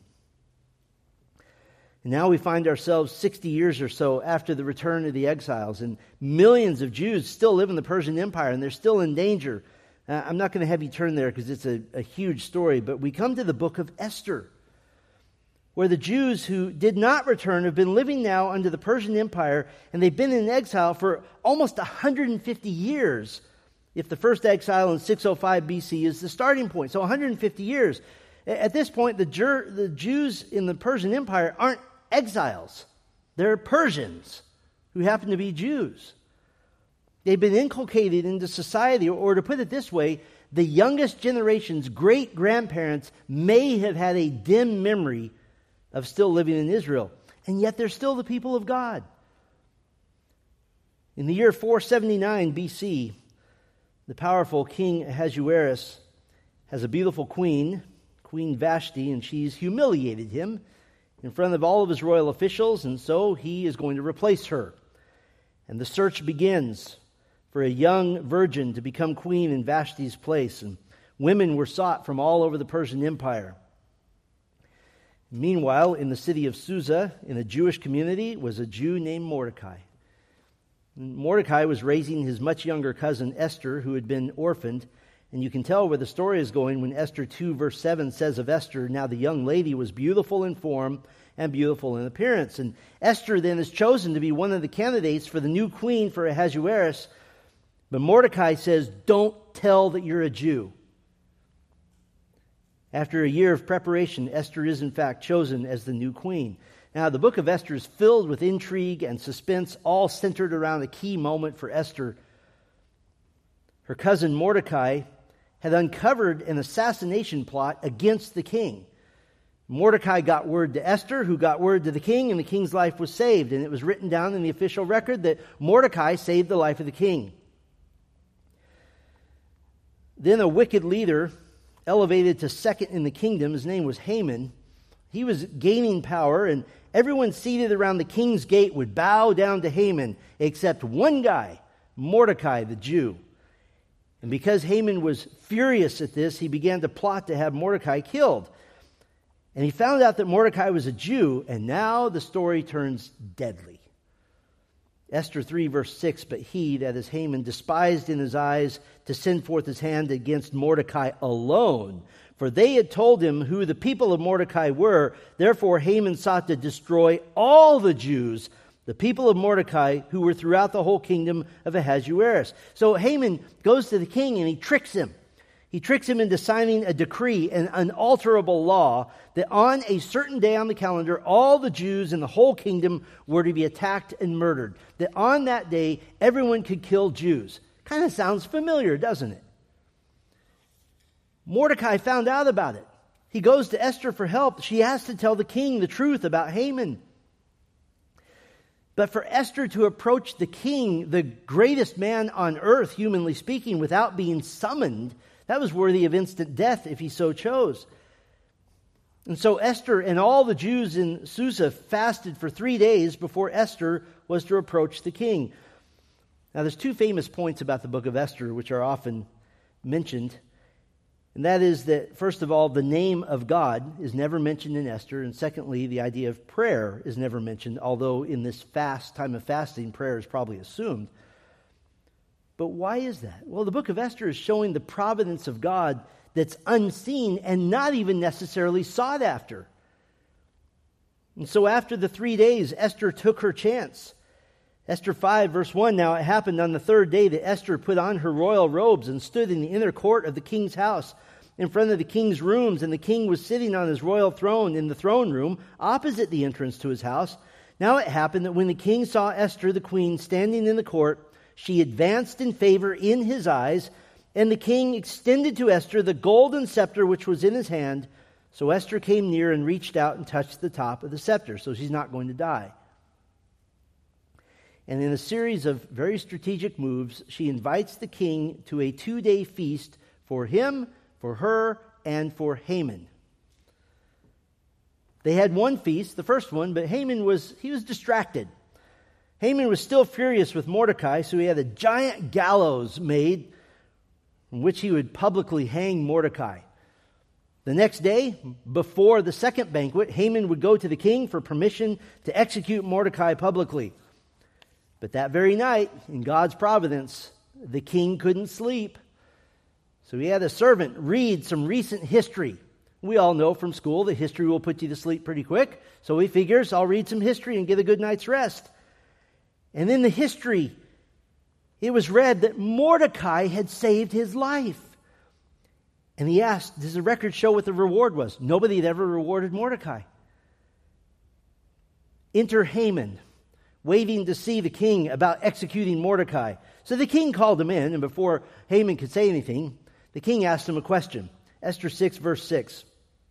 And now we find ourselves sixty years or so after the return of the exiles, and millions of Jews still live in the Persian Empire, and they're still in danger. Uh, I'm not going to have you turn there because it's a, a huge story, but we come to the book of Esther, where the Jews who did not return have been living now under the Persian Empire, and they've been in exile for almost one hundred fifty years, if the first exile in six oh five B C is the starting point. So one hundred fifty years. At this point, the, Jer- the Jews in the Persian Empire aren't exiles. They're Persians who happen to be Jews. They've been inculcated into society, or to put it this way, the youngest generation's great-grandparents may have had a dim memory of still living in Israel, and yet they're still the people of God. In the year four seventy-nine B C, the powerful King Ahasuerus has a beautiful queen, Queen Vashti, and she's humiliated him in front of all of his royal officials, and so he is going to replace her. And the search begins for a young virgin to become queen in Vashti's place, and women were sought from all over the Persian Empire. Meanwhile, in the city of Susa, in a Jewish community, was a Jew named Mordecai. Mordecai was raising his much younger cousin Esther, who had been orphaned. And you can tell where the story is going when Esther two verse seven says of Esther, now the young lady was beautiful in form and beautiful in appearance. And Esther then is chosen to be one of the candidates for the new queen for Ahasuerus. But Mordecai says, don't tell that you're a Jew. After a year of preparation, Esther is in fact chosen as the new queen. Now, the book of Esther is filled with intrigue and suspense, all centered around a key moment for Esther. Her cousin Mordecai had uncovered an assassination plot against the king. Mordecai got word to Esther, who got word to the king, and the king's life was saved. And it was written down in the official record that Mordecai saved the life of the king. Then a wicked leader, elevated to second in the kingdom, his name was Haman. He was gaining power, and everyone seated around the king's gate would bow down to Haman, except one guy, Mordecai the Jew. And because Haman was furious at this, he began to plot to have Mordecai killed. And he found out that Mordecai was a Jew, and now the story turns deadly. Esther three, verse six, but he, that is Haman, despised in his eyes to send forth his hand against Mordecai alone, for they had told him who the people of Mordecai were. Therefore Haman sought to destroy all the Jews, the people of Mordecai, who were throughout the whole kingdom of Ahasuerus. So Haman goes to the king and he tricks him. He tricks him into signing a decree, an unalterable law, that on a certain day on the calendar, all the Jews in the whole kingdom were to be attacked and murdered. That on that day, everyone could kill Jews. Kind of sounds familiar, doesn't it? Mordecai found out about it. He goes to Esther for help. She has to tell the king the truth about Haman. But for Esther to approach the king, the greatest man on earth, humanly speaking, without being summoned, that was worthy of instant death if he so chose. And so Esther and all the Jews in Susa fasted for three days before Esther was to approach the king. Now there's two famous points about the book of Esther which are often mentioned. And that is that, first of all, the name of God is never mentioned in Esther. And secondly, the idea of prayer is never mentioned, although in this fast time of fasting, prayer is probably assumed. But why is that? Well, the book of Esther is showing the providence of God that's unseen and not even necessarily sought after. And so after the three days, Esther took her chance. Esther five, verse one, now it happened on the third day that Esther put on her royal robes and stood in the inner court of the king's house in front of the king's rooms, and the king was sitting on his royal throne in the throne room opposite the entrance to his house. Now it happened that when the king saw Esther the queen standing in the court, she advanced in favor in his eyes, and the king extended to Esther the golden scepter which was in his hand. So Esther came near and reached out and touched the top of the scepter, so she's not going to die. And in a series of very strategic moves, she invites the king to a two-day feast for him, for her, and for Haman. They had one feast, the first one, but Haman was, he was distracted. Haman was still furious with Mordecai, so he had a giant gallows made from which he would publicly hang Mordecai. The next day, before the second banquet, Haman would go to the king for permission to execute Mordecai publicly. But that very night, in God's providence, the king couldn't sleep. So he had a servant read some recent history. We all know from school that history will put you to sleep pretty quick. So he figures, I'll read some history and get a good night's rest. And in the history, it was read that Mordecai had saved his life. And he asked, does the record show what the reward was? Nobody had ever rewarded Mordecai. Enter Haman, waiting to see the king about executing Mordecai. So the king called him in, and before Haman could say anything, the king asked him a question. Esther six, verse six.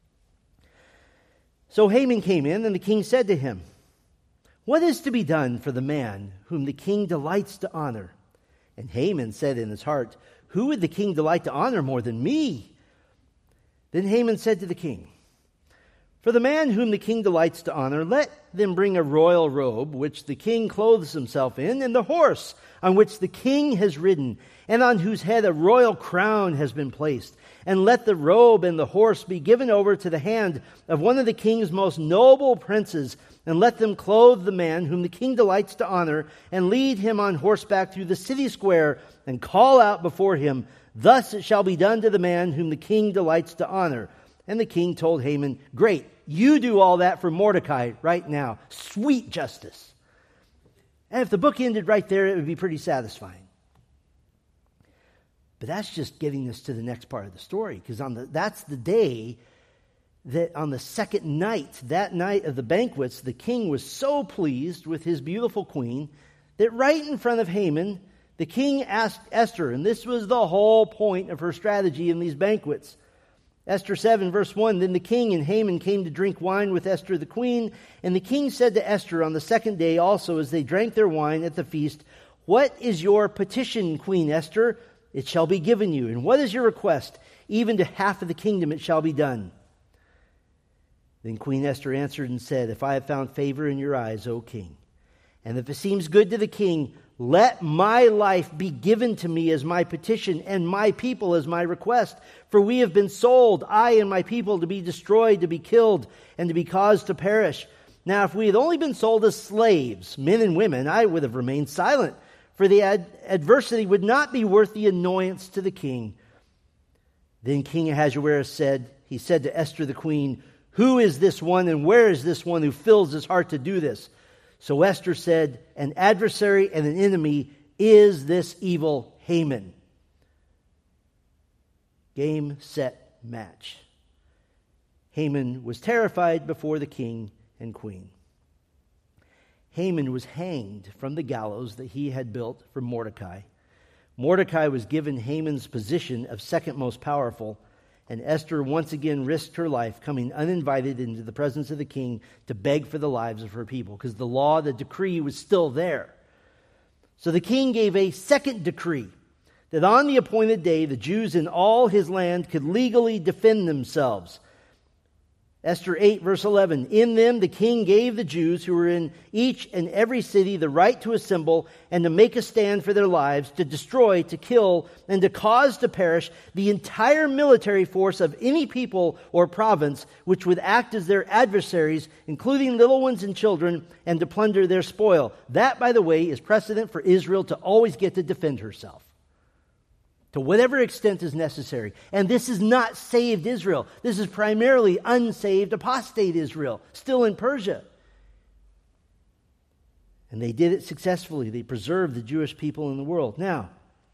So Haman came in, and the king said to him, what is to be done for the man whom the king delights to honor? And Haman said in his heart, who would the king delight to honor more than me? Then Haman said to the king, for the man whom the king delights to honor, let them bring a royal robe, which the king clothes himself in, and the horse on which the king has ridden, and on whose head a royal crown has been placed. And let the robe and the horse be given over to the hand of one of the king's most noble princes, and let them clothe the man whom the king delights to honor, and lead him on horseback through the city square, and call out before him, thus it shall be done to the man whom the king delights to honor. And the king told Haman, great, you do all that for Mordecai right now. Sweet justice. And if the book ended right there, it would be pretty satisfying. But that's just getting us to the next part of the story, because on the that's the day that on the second night, that night of the banquets, the king was so pleased with his beautiful queen that right in front of Haman, the king asked Esther, and this was the whole point of her strategy in these banquets. Esther seven, verse one, then the king and Haman came to drink wine with Esther the queen, and the king said to Esther on the second day also as they drank their wine at the feast, what is your petition, Queen Esther? It shall be given you. And what is your request? Even to half of the kingdom it shall be done. Then Queen Esther answered and said, if I have found favor in your eyes, O king, and if it seems good to the king, let my life be given to me as my petition, and my people as my request. For we have been sold, I and my people, to be destroyed, to be killed, and to be caused to perish. Now, if we had only been sold as slaves, men and women, I would have remained silent, for the ad- adversity would not be worth the annoyance to the king. Then King Ahasuerus said, he said to Esther the queen, who is this one, and where is this one who fills his heart to do this? So Esther said, an adversary and an enemy is this evil Haman. Game, set, match. Haman was terrified before the king and queen. Haman was hanged from the gallows that he had built for Mordecai. Mordecai was given Haman's position of second most powerful, and Esther once again risked her life, coming uninvited into the presence of the king to beg for the lives of her people, because the law, the decree was still there. So the king gave a second decree that on the appointed day, the Jews in all his land could legally defend themselves. Esther eight, verse eleven, in them the king gave the Jews who were in each and every city the right to assemble and to make a stand for their lives, to destroy, to kill, and to cause to perish the entire military force of any people or province which would act as their adversaries, including little ones and children, and to plunder their spoil. That, by the way, is precedent for Israel to always get to defend herself, to whatever extent is necessary. And this is not saved Israel. This is primarily unsaved, apostate Israel, still in Persia. And they did it successfully. They preserved the Jewish people in the world. Now,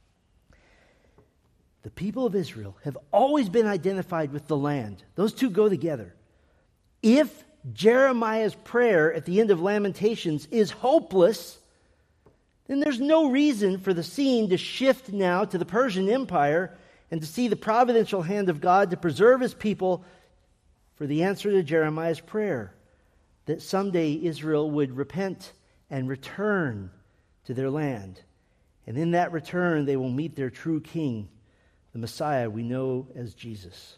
the people of Israel have always been identified with the land. Those two go together. If Jeremiah's prayer at the end of Lamentations is hopeless, then there's no reason for the scene to shift now to the Persian Empire and to see the providential hand of God to preserve his people for the answer to Jeremiah's prayer, that someday Israel would repent and return to their land. And in that return, they will meet their true king, the Messiah we know as Jesus.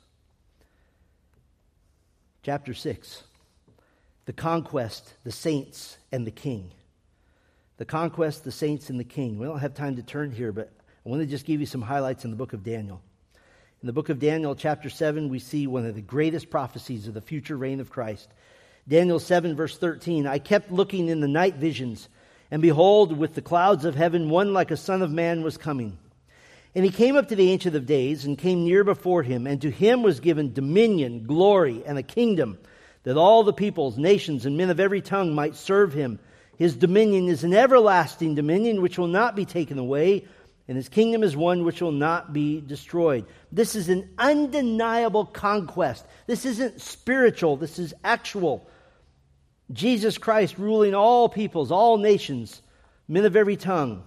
Chapter six, the conquest, the saints, and the king. The conquest, the saints, and the king. We don't have time to turn here, but I want to just give you some highlights in the book of Daniel. In the book of Daniel, chapter seven, we see one of the greatest prophecies of the future reign of Christ. Daniel seven, verse thirteen, I kept looking in the night visions, and behold, with the clouds of heaven, one like a son of man was coming. And he came up to the Ancient of Days, and came near before him, and to him was given dominion, glory, and a kingdom, that all the peoples, nations, and men of every tongue might serve him. His dominion is an everlasting dominion which will not be taken away, and his kingdom is one which will not be destroyed. This is an undeniable conquest. This isn't spiritual, this is actual. Jesus Christ ruling all peoples, all nations, men of every tongue.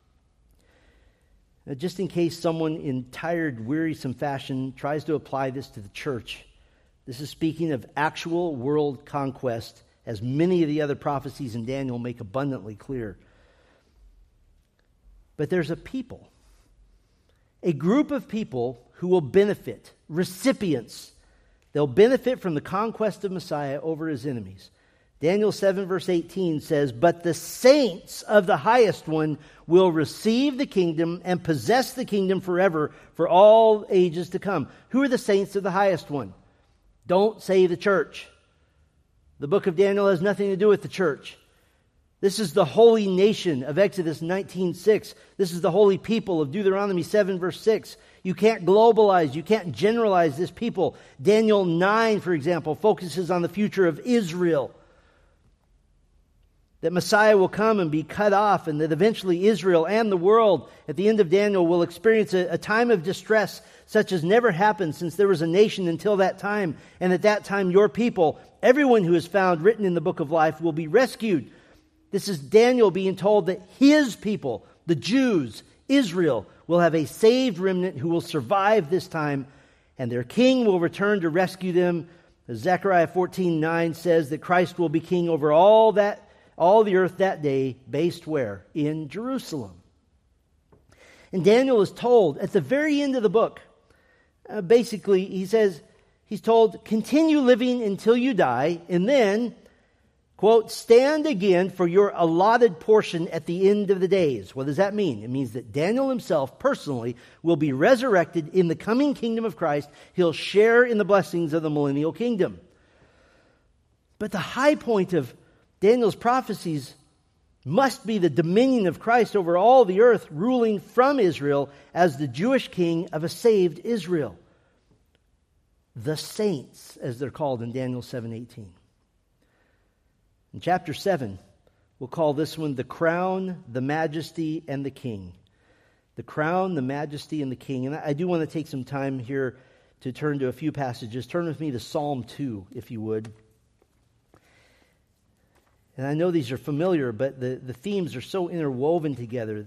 Now, just in case someone in tired, wearisome fashion tries to apply this to the church, this is speaking of actual world conquest, as many of the other prophecies in Daniel make abundantly clear. But there's a people, a group of people who will benefit, recipients. They'll benefit from the conquest of Messiah over his enemies. Daniel seven, verse eighteen says, but the saints of the highest one will receive the kingdom and possess the kingdom forever for all ages to come. Who are the saints of the highest one? Don't say the church. The book of Daniel has nothing to do with the church. This is the holy nation of Exodus nineteen six. This is the holy people of Deuteronomy seven, verse six. You can't globalize, you can't generalize this people. Daniel nine, for example, focuses on the future of Israel. That Messiah will come and be cut off, and that eventually Israel and the world at the end of Daniel will experience a, a time of distress such as never happened since there was a nation until that time. And at that time, your people, everyone who is found written in the book of life, will be rescued. This is Daniel being told that his people, the Jews, Israel, will have a saved remnant who will survive this time, and their king will return to rescue them. As Zechariah fourteen nine says that Christ will be king over all that all the earth that day, based where? In Jerusalem. And Daniel is told at the very end of the book, uh, basically he says, he's told, continue living until you die, and then quote, stand again for your allotted portion at the end of the days. What does that mean? It means that Daniel himself personally will be resurrected in the coming kingdom of Christ. He'll share in the blessings of the millennial kingdom. But the high point of Daniel's prophecies must be the dominion of Christ over all the earth, ruling from Israel as the Jewish king of a saved Israel. The saints, as they're called in Daniel seven eighteen. In chapter seven, we'll call this one the crown, the majesty, and the king. The crown, the majesty, and the king. And I do want to take some time here to turn to a few passages. Turn with me to Psalm two, if you would. And I know these are familiar, but the, the themes are so interwoven together.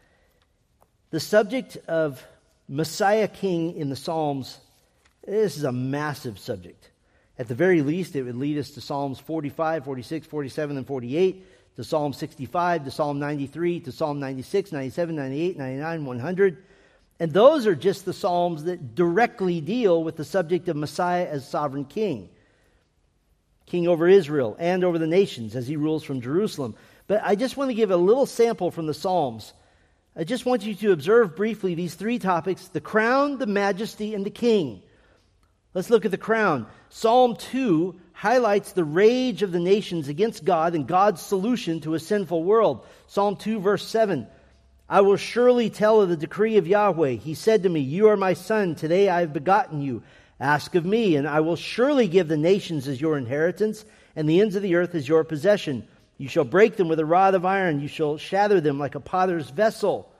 The subject of Messiah King in the Psalms, this is a massive subject. At the very least, it would lead us to Psalms forty-five, forty-six, forty-seven, and forty-eight, to Psalm sixty-five, to Psalm ninety-three, to Psalm ninety-six, ninety-seven, ninety-eight, ninety-nine, one hundred. And those are just the Psalms that directly deal with the subject of Messiah as sovereign king. King over Israel and over the nations as he rules from Jerusalem. But I just want to give a little sample from the Psalms. I just want you to observe briefly these three topics: the crown, the majesty, and the king. Let's look at the crown. Psalm two highlights the rage of the nations against God and God's solution to a sinful world. Psalm two, verse seven. I will surely tell of the decree of Yahweh. He said to me, you are my son. Today I have begotten you. Ask of me, and I will surely give the nations as your inheritance, and the ends of the earth as your possession. You shall break them with a rod of iron. You shall shatter them like a potter's vessel.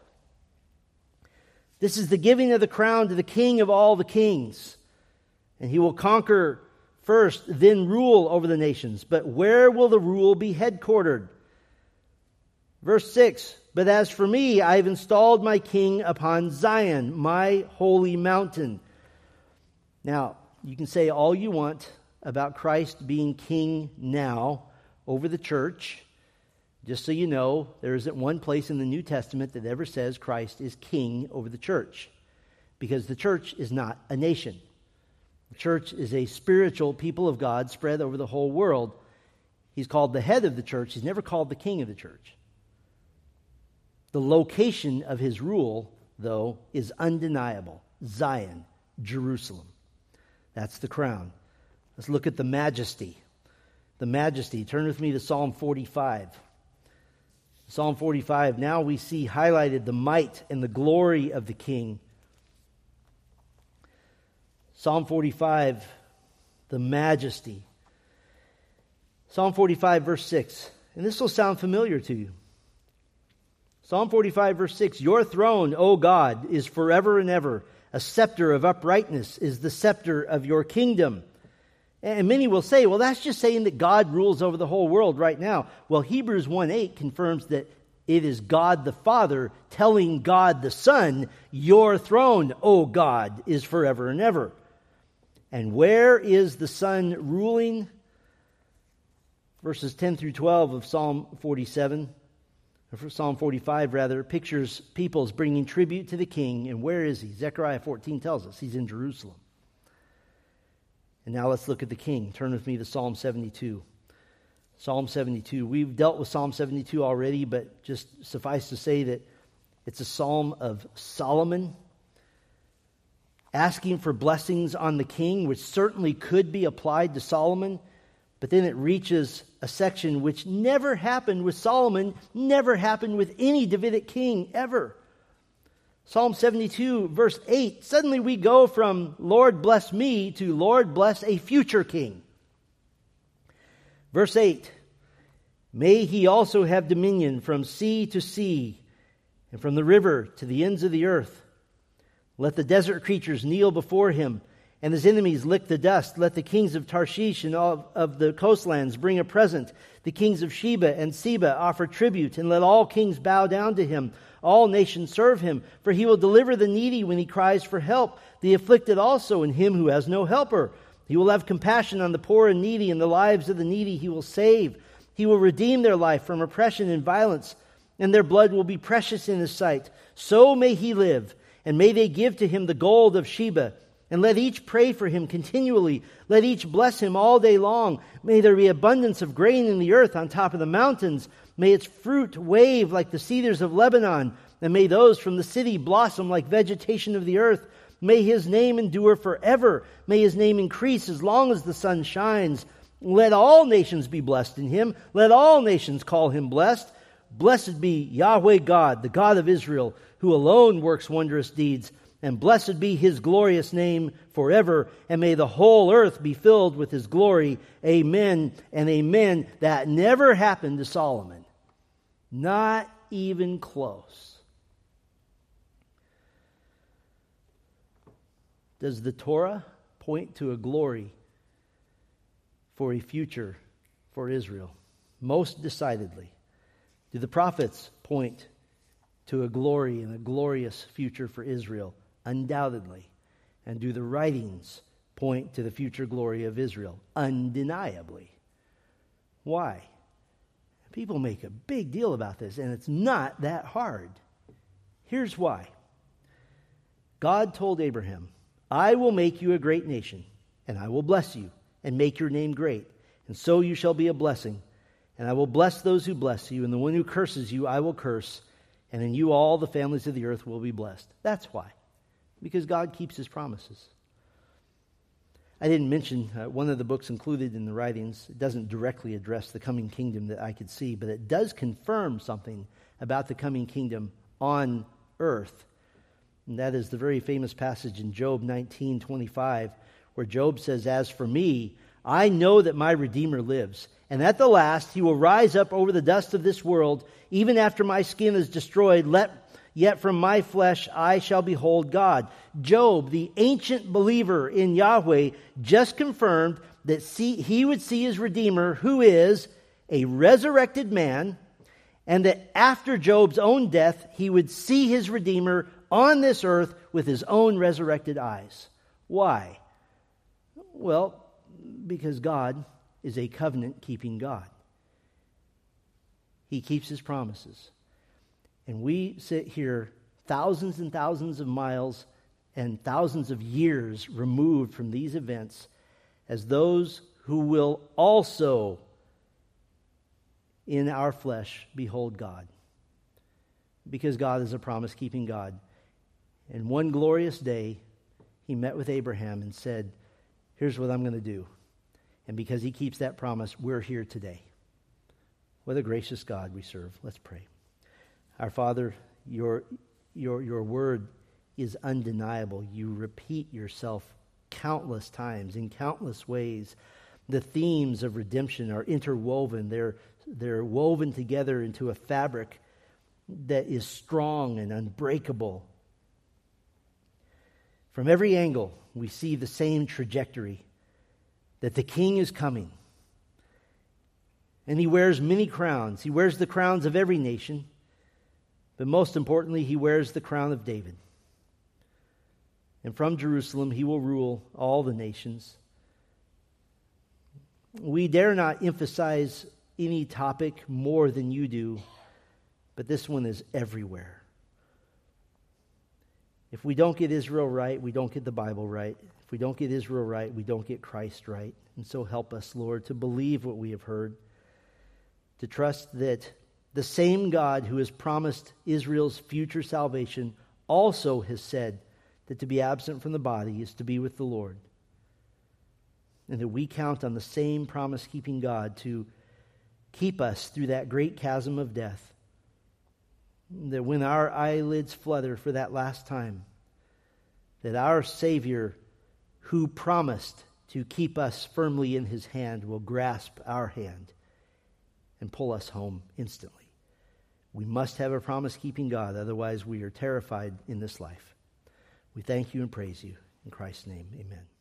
This is the giving of the crown to the King of all the kings. And he will conquer first, then rule over the nations. But where will the rule be headquartered? Verse six, but as for me, I have installed my king upon Zion, my holy mountain. Now, you can say all you want about Christ being king now over the church. Just so you know, there isn't one place in the New Testament that ever says Christ is king over the church, because the church is not a nation. The church is a spiritual people of God spread over the whole world. He's called the head of the church. He's never called the king of the church. The location of his rule, though, is undeniable. Zion, Jerusalem. That's the crown. Let's look at the majesty. The majesty. Turn with me to Psalm forty-five. Psalm forty-five. Now we see highlighted the might and the glory of the king. Psalm forty-five, the majesty. Psalm forty-five, verse six. And this will sound familiar to you. Psalm forty-five, verse six. Your throne, O God, is forever and ever. A scepter of uprightness is the scepter of your kingdom. And many will say, well, that's just saying that God rules over the whole world right now. Well, Hebrews one eight confirms that it is God the Father telling God the Son, your throne, O God, is forever and ever. And where is the Son ruling? Verses ten through twelve of Psalm forty-seven, or Psalm forty-five rather, pictures peoples bringing tribute to the king. And where is he? Zechariah fourteen tells us he's in Jerusalem. And now let's look at the king. Turn with me to Psalm seventy-two. Psalm seventy-two. We've dealt with Psalm seventy-two already, but just suffice to say that it's a psalm of Solomon asking for blessings on the king, which certainly could be applied to Solomon. But then it reaches a section which never happened with Solomon, never happened with any Davidic king ever. Psalm seventy-two, verse eight. Suddenly we go from Lord bless me to Lord bless a future king. Verse eight. May he also have dominion from sea to sea and from the river to the ends of the earth. Let the desert creatures kneel before him, and his enemies lick the dust. Let the kings of Tarshish and all of the coastlands bring a present. The kings of Sheba and Seba offer tribute, and let all kings bow down to him. All nations serve him, for he will deliver the needy when he cries for help, the afflicted also, and him who has no helper. He will have compassion on the poor and needy, and the lives of the needy he will save. He will redeem their life from oppression and violence, and their blood will be precious in his sight. So may he live, and may they give to him the gold of Sheba, And let each pray for him continually. Let each bless him all day long. May there be abundance of grain in the earth on top of the mountains. May its fruit wave like the cedars of Lebanon. And may those from the city blossom like vegetation of the earth. May his name endure forever. May his name increase as long as the sun shines. Let all nations be blessed in him. Let all nations call him blessed. Blessed be Yahweh God, the God of Israel, who alone works wondrous deeds. And blessed be his glorious name forever. And may the whole earth be filled with his glory. Amen and amen. That never happened to Solomon. Not even close. Does the Torah point to a glory for a future for Israel? Most decidedly. Do the prophets point to a glory and a glorious future for Israel? Undoubtedly. And do the writings point to the future glory of Israel? Undeniably. Why? People make a big deal about this, and it's not that hard. Here's why. God told Abraham, I will make you a great nation, and I will bless you, and make your name great, and so you shall be a blessing. And I will bless those who bless you, and the one who curses you I will curse, and in you all the families of the earth will be blessed. That's why. Because God keeps his promises. I didn't mention uh, one of the books included in the writings. It doesn't directly address the coming kingdom that I could see, but it does confirm something about the coming kingdom on earth. And that is the very famous passage in Job nineteen twenty-five, where Job says, as for me, I know that my Redeemer lives, and at the last he will rise up over the dust of this world. Even after my skin is destroyed, let yet from my flesh I shall behold God. Job, the ancient believer in Yahweh, just confirmed that see, he would see his Redeemer, who is a resurrected man, and that after Job's own death, he would see his Redeemer on this earth with his own resurrected eyes. Why? Well, because God is a covenant-keeping God. He keeps his promises. And we sit here thousands and thousands of miles and thousands of years removed from these events as those who will also in our flesh behold God. Because God is a promise-keeping God. And one glorious day, he met with Abraham and said, here's what I'm going to do. And because he keeps that promise, we're here today. What a gracious God we serve. Let's pray. Our Father, your, your, your word is undeniable. You repeat yourself countless times in countless ways. The themes of redemption are interwoven. They're, they're woven together into a fabric that is strong and unbreakable. From every angle, we see the same trajectory, that the King is coming. And he wears many crowns. He wears the crowns of every nation. But most importantly, he wears the crown of David. And from Jerusalem, he will rule all the nations. We dare not emphasize any topic more than you do, but this one is everywhere. If we don't get Israel right, we don't get the Bible right. If we don't get Israel right, we don't get Christ right. And so help us, Lord, to believe what we have heard, to trust that the same God who has promised Israel's future salvation also has said that to be absent from the body is to be with the Lord. And that we count on the same promise-keeping God to keep us through that great chasm of death. That when our eyelids flutter for that last time, that our Savior, who promised to keep us firmly in his hand, will grasp our hand and pull us home instantly. We must have a promise-keeping God, otherwise we are terrified in this life. We thank you and praise you. In Christ's name, amen.